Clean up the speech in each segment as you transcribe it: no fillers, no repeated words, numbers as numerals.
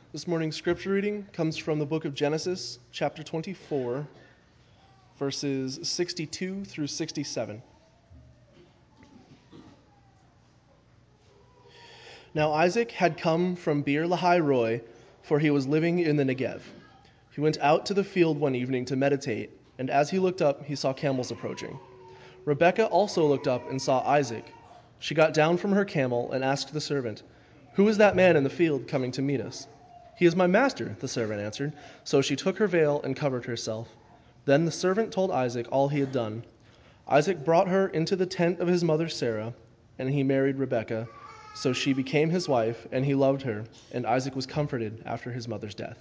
This morning's scripture reading comes from the book of Genesis, chapter 24, verses 62 through 67. Now Isaac had come from Beer Lahai Roi, for he was living in the Negev. He went out to the field one evening to meditate, and as he looked up, he saw camels approaching. Rebekah also looked up and saw Isaac. She got down from her camel and asked the servant, "Who is that man in the field coming to meet us?" "He is my master," the servant answered. So she took her veil and covered herself. Then the servant told Isaac all he had done. Isaac brought her into the tent of his mother Sarah, and he married Rebekah. So she became his wife, and he loved her, and Isaac was comforted after his mother's death.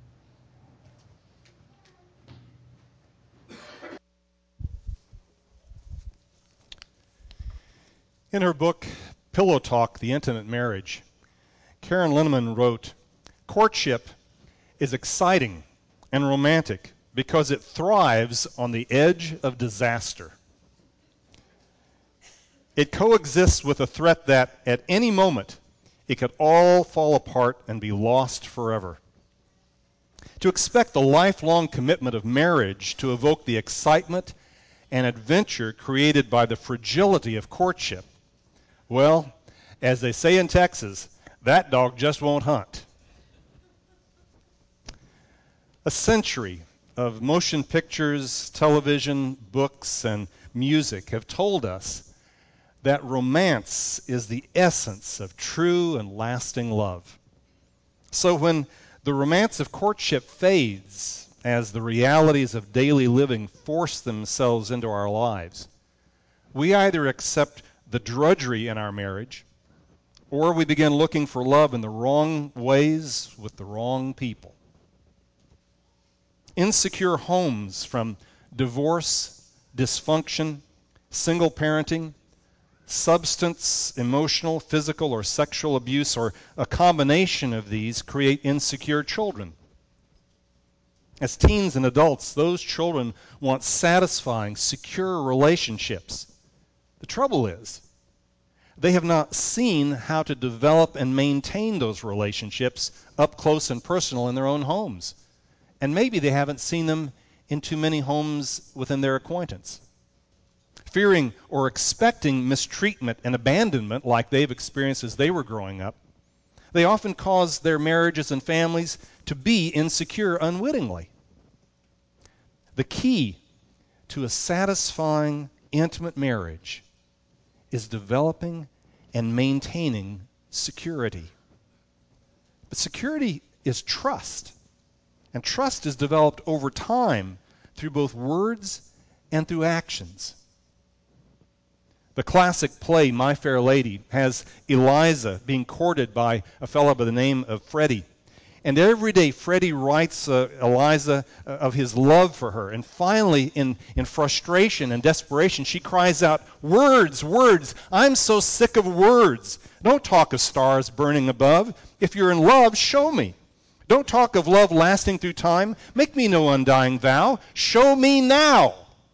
In her book, Pillow Talk, The Intimate Marriage, Karen Linneman wrote, "Courtship is exciting and romantic because it thrives on the edge of disaster. It coexists with the threat that at any moment it could all fall apart and be lost forever. To expect the lifelong commitment of marriage to evoke the excitement and adventure created by the fragility of courtship, well, as they say in Texas, that dog just won't hunt." A century of motion pictures, television, books, and music have told us that romance is the essence of true and lasting love. So when the romance of courtship fades as the realities of daily living force themselves into our lives, we either accept the drudgery in our marriage, or we begin looking for love in the wrong ways with the wrong people. Insecure homes from divorce, dysfunction, single parenting, substance, emotional, physical, or sexual abuse, or a combination of these, create insecure children. As teens and adults, those children want satisfying, secure relationships. The trouble is, they have not seen how to develop and maintain those relationships up close and personal in their own homes. And maybe they haven't seen them in too many homes within their acquaintance. Fearing or expecting mistreatment and abandonment like they've experienced as they were growing up, they often cause their marriages and families to be insecure unwittingly. The key to a satisfying, intimate marriage is developing and maintaining security. But security is trust, and trust is developed over time through both words and through actions. The classic play, My Fair Lady, has Eliza being courted by a fellow by the name of Freddie. And every day, Freddie writes Eliza of his love for her. And finally, in frustration and desperation, she cries out, "Words, words! I'm so sick of words. Don't talk of stars burning above. If you're in love, show me. Don't talk of love lasting through time. Make me no undying vow. Show me now."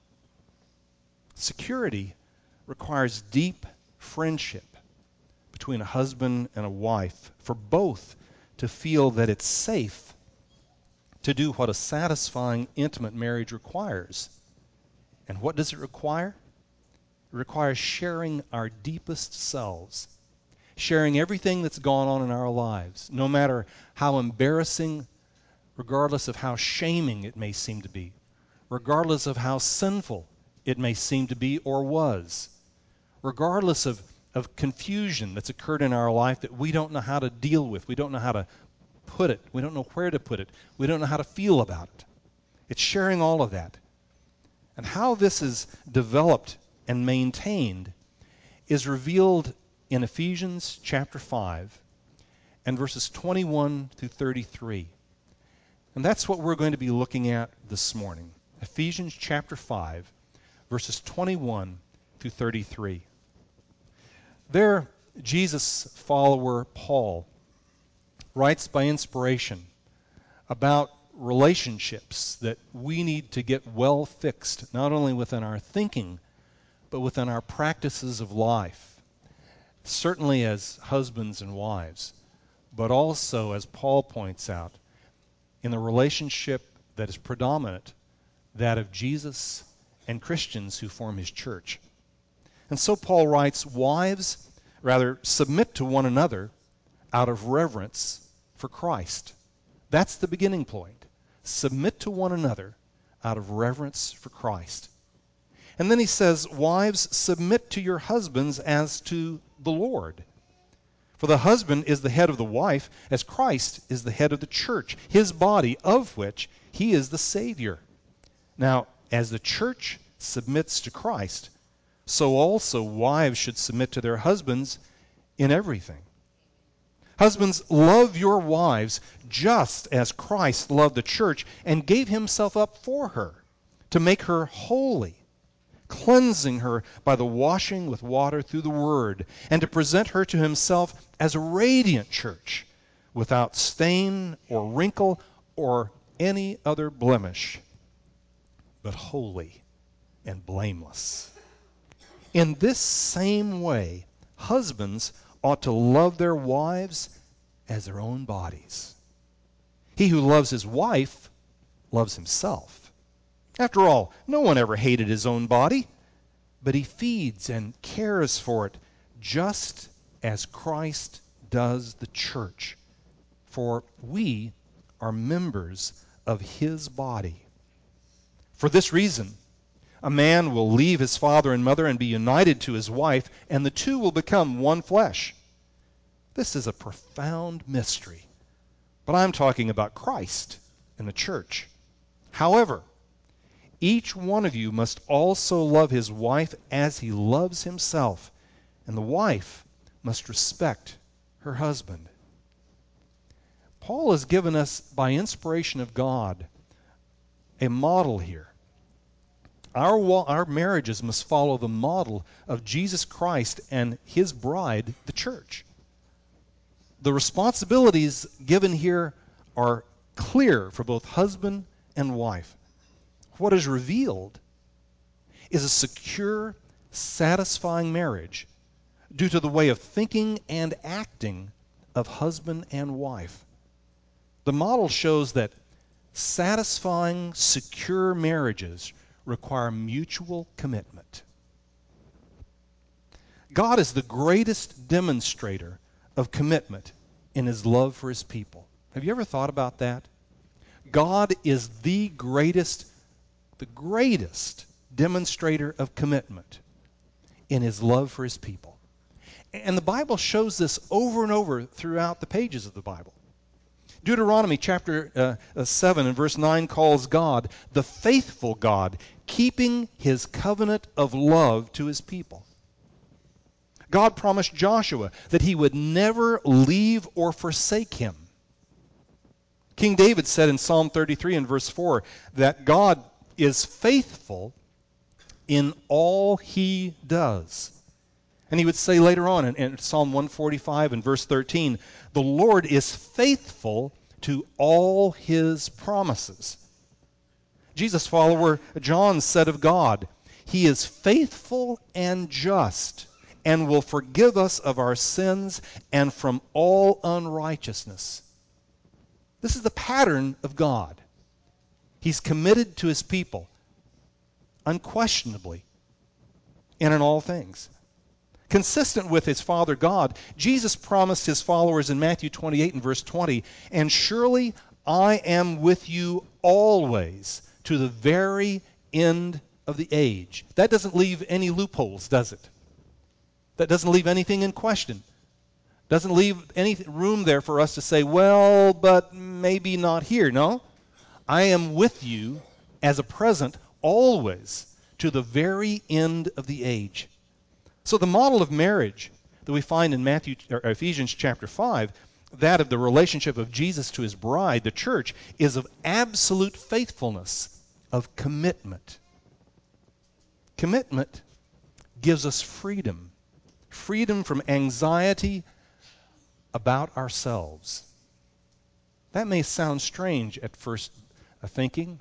Security requires deep friendship between a husband and a wife for both to feel that it's safe to do what a satisfying, intimate marriage requires. And what does it require? It requires sharing our deepest selves, sharing everything that's gone on in our lives, no matter how embarrassing, regardless of how shaming it may seem to be, regardless of how sinful it may seem to be or was, regardless of confusion that's occurred in our life that we don't know how to deal with, we don't know how to put it, we don't know where to put it, we don't know how to feel about it. It's sharing all of that. And how this is developed and maintained is revealed in Ephesians chapter 5 and verses 21 through 33. And that's what we're going to be looking at this morning. Ephesians chapter 5, verses 21 through 33. There, Jesus follower Paul writes by inspiration about relationships that we need to get well fixed, not only within our thinking, but within our practices of life, certainly as husbands and wives, but also, as Paul points out, in the relationship that is predominant, that of Jesus and Christians who form his church. And so Paul writes, wives, rather, submit to one another out of reverence for Christ. That's the beginning point. Submit to one another out of reverence for Christ. And then he says, wives, submit to your husbands as to the Lord. For the husband is the head of the wife, as Christ is the head of the church, his body, of which he is the Savior. Now, as the church submits to Christ, so also wives should submit to their husbands in everything. Husbands, love your wives just as Christ loved the church and gave himself up for her, to make her holy, cleansing her by the washing with water through the word, and to present her to himself as a radiant church, without stain or wrinkle or any other blemish, but holy and blameless. In this same way, husbands ought to love their wives as their own bodies. He who loves his wife loves himself. After all, no one ever hated his own body, but he feeds and cares for it just as Christ does the church. For we are members of his body. For this reason, a man will leave his father and mother and be united to his wife, and the two will become one flesh. This is a profound mystery, but I'm talking about Christ and the church. However, each one of you must also love his wife as he loves himself, and the wife must respect her husband. Paul has given us, by inspiration of God, a model here. Our marriages must follow the model of Jesus Christ and his bride, the church. The responsibilities given here are clear for both husband and wife. What is revealed is a secure, satisfying marriage due to the way of thinking and acting of husband and wife. The model shows that satisfying, secure marriages require mutual commitment. God is the greatest demonstrator of commitment in his love for his people. Have you ever thought about that? God is the greatest demonstrator of commitment in his love for his people. And the Bible shows this over and over throughout the pages of the Bible. Deuteronomy chapter 7 and verse 9 calls God the faithful God, keeping his covenant of love to his people. God promised Joshua that he would never leave or forsake him. King David said in Psalm 33 and verse 4 that God is faithful in all he does. And he would say later on in Psalm 145 and verse 13, the Lord is faithful to all his promises. Jesus' follower John said of God, he is faithful and just and will forgive us of our sins and from all unrighteousness. This is the pattern of God. He's committed to his people, unquestionably, and in all things. Consistent with his Father God, Jesus promised his followers in Matthew 28 and verse 20, and surely I am with you always to the very end of the age. That doesn't leave any loopholes, does it? That doesn't leave anything in question. Doesn't leave any room there for us to say, well, but maybe not here. No. I am with you as a present always to the very end of the age. So the model of marriage that we find in Ephesians chapter 5, that of the relationship of Jesus to his bride, the church, is of absolute faithfulness, of commitment. Commitment gives us freedom. Freedom from anxiety about ourselves. That may sound strange at first thinking.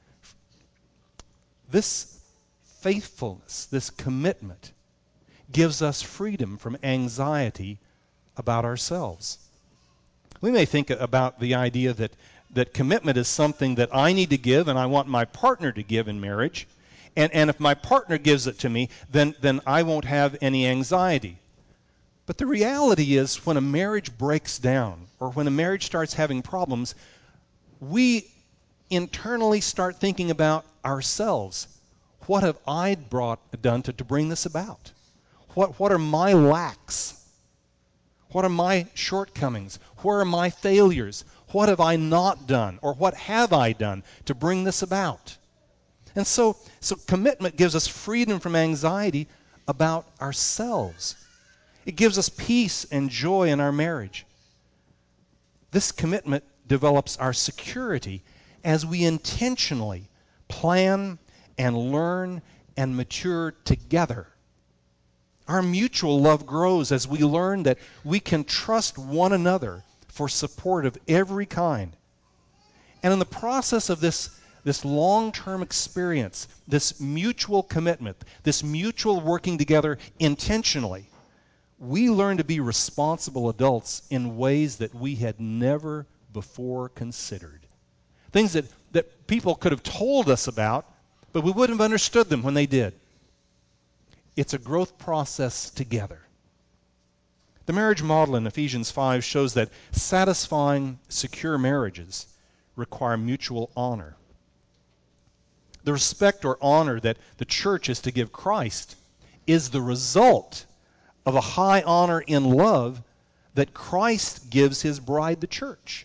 This faithfulness, this commitment, gives us freedom from anxiety about ourselves. We may think about the idea that commitment is something that I need to give and I want my partner to give in marriage. And if my partner gives it to me, then I won't have any anxiety. But the reality is when a marriage breaks down or when a marriage starts having problems, we internally start thinking about ourselves. What have I done to bring this about? What are my lacks? What are my shortcomings? Where are my failures? What have I not done? Or what have I done to bring this about? And so commitment gives us freedom from anxiety about ourselves. It gives us peace and joy in our marriage. This commitment develops our security as we intentionally plan and learn and mature together. Our mutual love grows as we learn that we can trust one another for support of every kind. And in the process of this long-term experience, this mutual commitment, this mutual working together intentionally, we learn to be responsible adults in ways that we had never before considered. Things that people could have told us about, but we wouldn't have understood them when they did. It's a growth process together. The marriage model in Ephesians 5 shows that satisfying, secure marriages require mutual honor. The respect or honor that the church is to give Christ is the result of a high honor in love that Christ gives his bride, the church.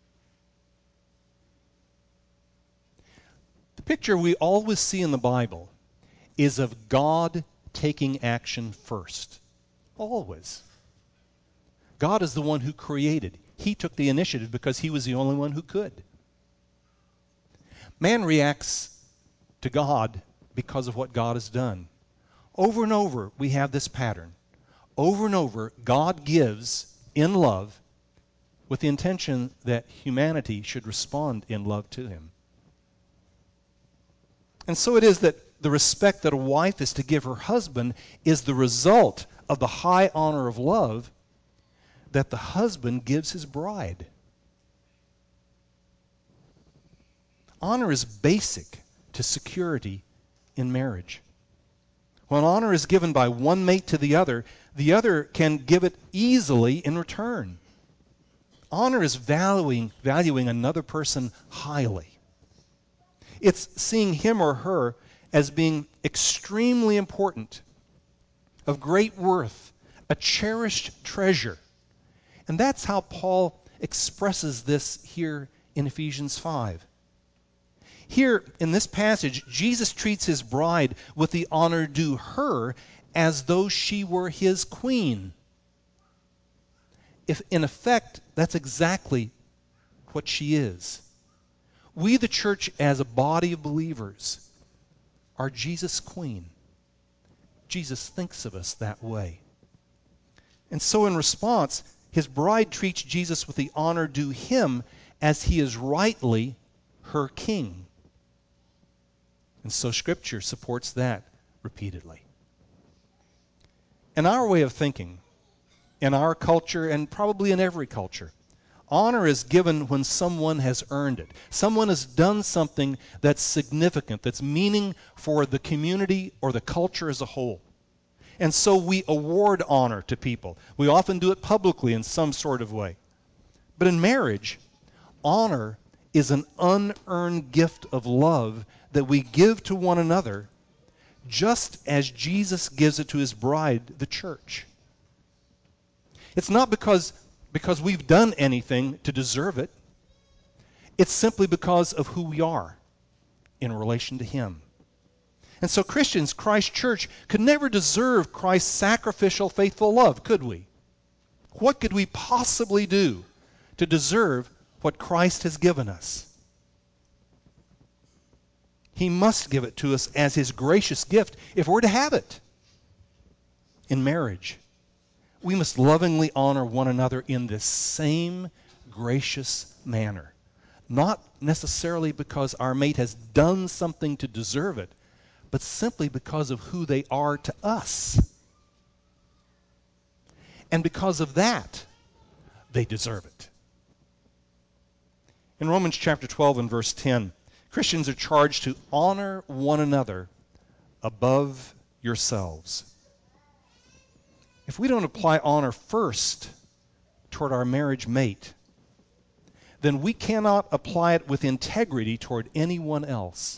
The picture we always see in the Bible is of God taking action first. Always. God is the one who created. He took the initiative because he was the only one who could. Man reacts to God because of what God has done. Over and over, we have this pattern. Over and over, God gives in love with the intention that humanity should respond in love to him. And so it is that the respect that a wife is to give her husband is the result of the high honor of love that the husband gives his bride. Honor is basic to security in marriage. When honor is given by one mate to the other can give it easily in return. Honor is valuing another person highly. It's seeing him or her as being extremely important, of great worth, a cherished treasure. And that's how Paul expresses this here in Ephesians 5. Here in this passage, Jesus treats his bride with the honor due her as though she were his queen. If in effect, that's exactly what she is. We, the church, as a body of believers, are Jesus' queen. Jesus thinks of us that way. And so in response, his bride treats Jesus with the honor due him as he is rightly her king. And so Scripture supports that repeatedly. In our way of thinking, in our culture, and probably in every culture, honor is given when someone has earned it. Someone has done something that's significant, that's meaning for the community or the culture as a whole. And so we award honor to people. We often do it publicly in some sort of way. But in marriage, honor is an unearned gift of love that we give to one another, just as Jesus gives it to his bride, the church. It's not because we've done anything to deserve it. It's simply because of who we are in relation to him. And so Christians, Christ Church, could never deserve Christ's sacrificial, faithful love, could we? What could we possibly do to deserve what Christ has given us? He must give it to us as his gracious gift if we're to have it. In marriage, we must lovingly honor one another in this same gracious manner. Not necessarily because our mate has done something to deserve it, but simply because of who they are to us. And because of that, they deserve it. In Romans chapter 12 and verse 10, Christians are charged to honor one another above yourselves. If we don't apply honor first toward our marriage mate, then we cannot apply it with integrity toward anyone else.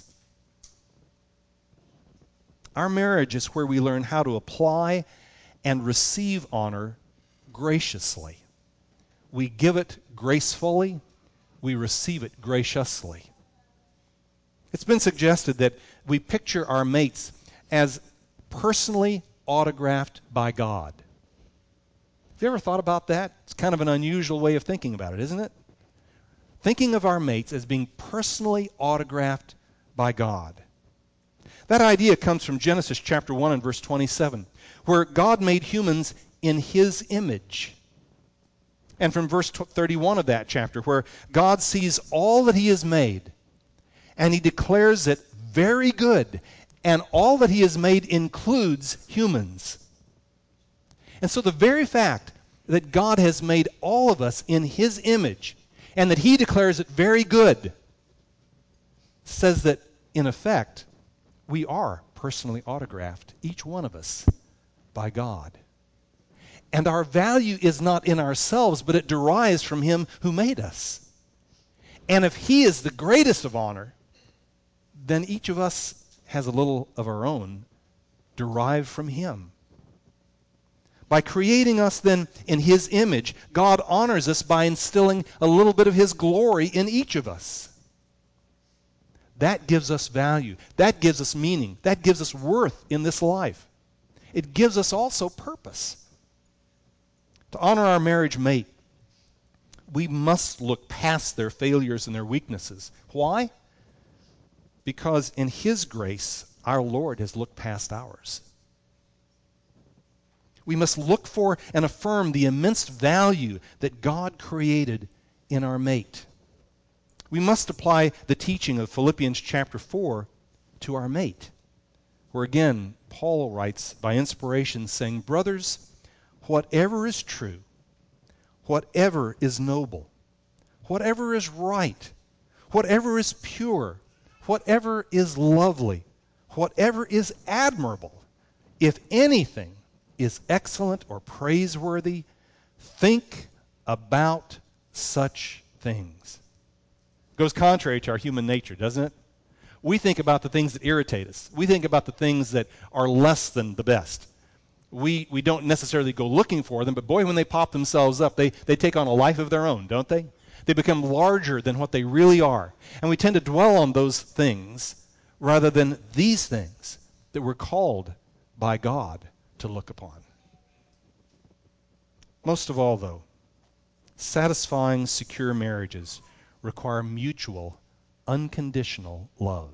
Our marriage is where we learn how to apply and receive honor graciously. We give it gracefully, we receive it graciously. It's been suggested that we picture our mates as personally autographed by God. Have you ever thought about that? It's kind of an unusual way of thinking about it, isn't it? Thinking of our mates as being personally autographed by God. That idea comes from Genesis chapter 1 and verse 27, where God made humans in his image. And from verse 31 of that chapter, where God sees all that he has made, and he declares it very good, and all that he has made includes humans. And so the very fact that God has made all of us in his image, and that he declares it very good, says that, in effect, we are personally autographed, each one of us, by God. And our value is not in ourselves, but it derives from him who made us. And if he is the greatest of honor, then each of us has a little of our own derived from him. By creating us then in his image, God honors us by instilling a little bit of his glory in each of us. That gives us value. That gives us meaning. That gives us worth in this life. It gives us also purpose. To honor our marriage mate, we must look past their failures and their weaknesses. Why? Because in his grace, our Lord has looked past ours. We must look for and affirm the immense value that God created in our mate. We must apply the teaching of Philippians chapter 4 to our mate, where again, Paul writes by inspiration saying, "Brothers, whatever is true, whatever is noble, whatever is right, whatever is pure, whatever is lovely, whatever is admirable, if anything is excellent or praiseworthy, think about such things." Goes contrary to our human nature, doesn't it? We think about the things that irritate us. We think about the things that are less than the best. We don't necessarily go looking for them, but boy, when they pop themselves up, they take on a life of their own, don't they? They become larger than what they really are. And we tend to dwell on those things rather than these things that we're called by God to look upon. Most of all, though, satisfying, secure marriages require mutual, unconditional love.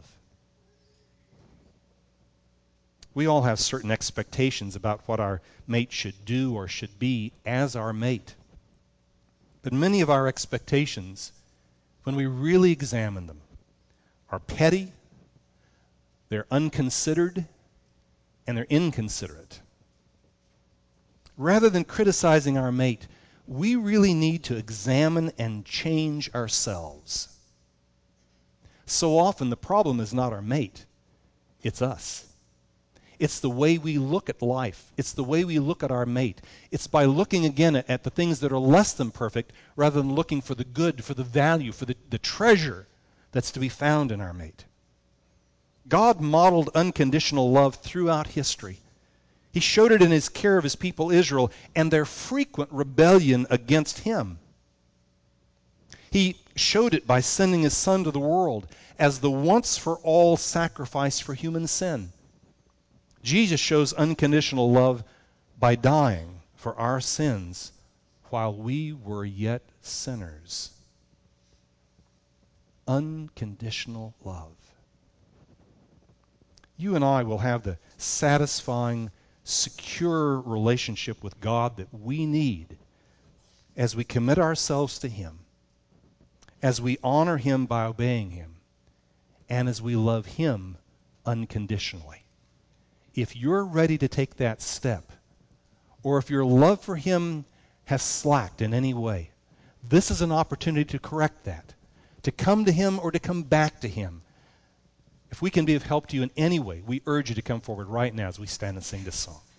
We all have certain expectations about what our mate should do or should be as our mate. But many of our expectations, when we really examine them, are petty, they're unconsidered, and they're inconsiderate. Rather than criticizing our mate, we really need to examine and change ourselves. So often the problem is not our mate, it's us. It's the way we look at life. It's the way we look at our mate. It's by looking again at the things that are less than perfect rather than looking for the good, for the value, for the treasure that's to be found in our mate. God modeled unconditional love throughout history. He showed it in his care of his people Israel and their frequent rebellion against him. He showed it by sending his Son to the world as the once-for-all sacrifice for human sin. Jesus shows unconditional love by dying for our sins while we were yet sinners. Unconditional love. You and I will have the satisfying, secure relationship with God that we need as we commit ourselves to him, as we honor him by obeying him, and as we love him unconditionally. If you're ready to take that step, or if your love for him has slacked in any way, this is an opportunity to correct that, to come to Him or to come back to Him. If we can be of help to you in any way, we urge you to come forward right now as we stand and sing this song.